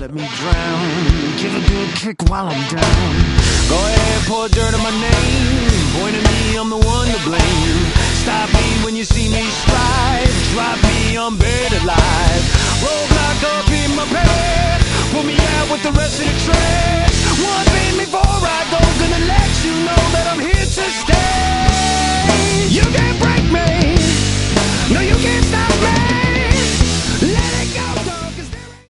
let me drown. Give a good kick while I'm down. Go ahead, pour dirt on my name. Point at me, I'm the one to blame. Stop me when you see me stride. Drop me, I'm buried alive. Roadblock up in my path. Put me out with the rest of the train.